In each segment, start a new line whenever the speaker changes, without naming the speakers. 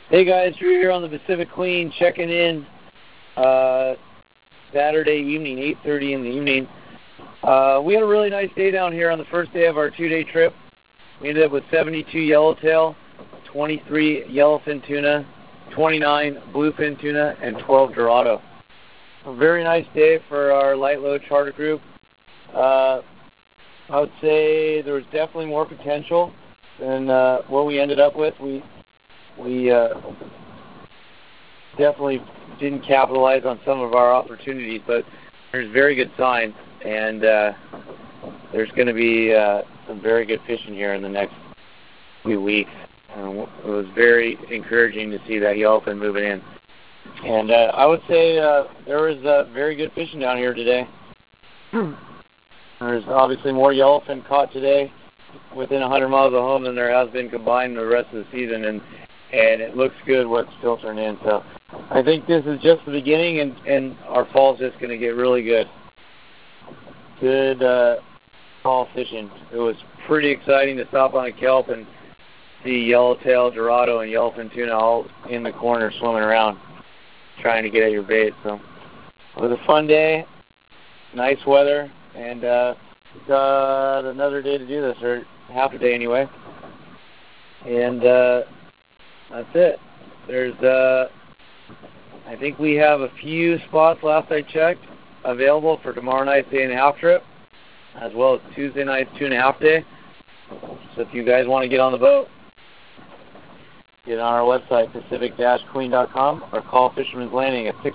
Hey guys, we're here on the Pacific Queen checking in Saturday evening, 8:30 in the evening. We had a really nice day down here on the first day of our 2-day trip. We ended up with 72 yellowtail, 23 yellowfin tuna, 29 bluefin tuna, and 12 dorado. A very nice day for our light load charter group. I would say there was definitely more potential than what we ended up with. We definitely didn't capitalize on some of our opportunities, but there's very good signs, and there's going to be some very good fishing here in the next few weeks. It was very encouraging to see that yellowfin moving in. And I would say there was very good fishing down here today. There's obviously more yellowfin caught today within 100 miles of home than there has been combined the rest of the season, and it looks good what's filtering in. So I think this is just the beginning, and our fall's just going to get really good. Good fall fishing. It was pretty exciting to stop on a kelp and see yellowtail, dorado, and yellowfin tuna all in the corner swimming around trying to get at your bait. So it was a fun day, nice weather, and got another day to do this, or half a day anyway. And that's it. There's, I think we have a few spots, last I checked, available for tomorrow night's day and a half trip, as well as Tuesday night's 2.5 day. So if you guys want to get on the boat, get on our website, pacific-queen.com, or call Fisherman's Landing at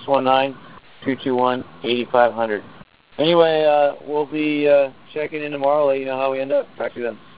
619-221-8500. Anyway, we'll be checking in tomorrow, let you know how we end up. Talk to you then.